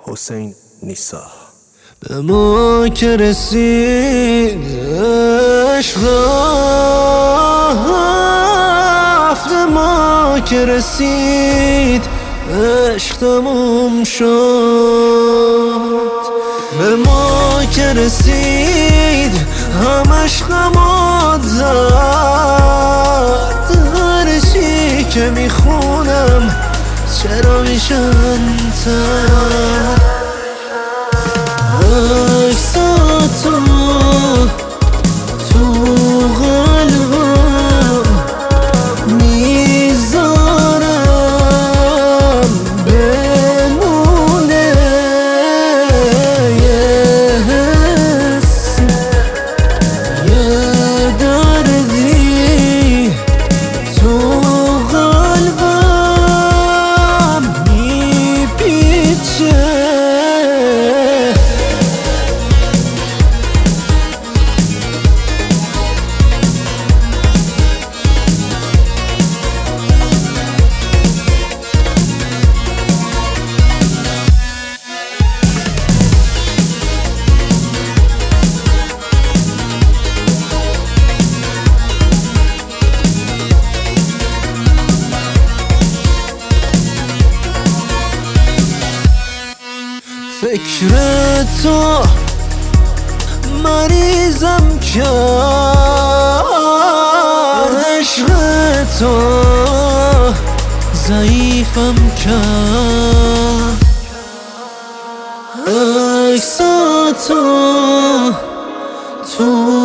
حسین نیسا. به ما که رسید عشق رفت، ما که رسید عشق تموم شد. به ما که رسید همش غمات زد، هر چی که میخونم چرا میشنتر. عکساتو تو قلبم میذارم بمونه، یه حس یه دردی تو قلبم میپیچه. فکر تو مریضم کرد، عشق تو ضعیفم کرد. عکساتو تو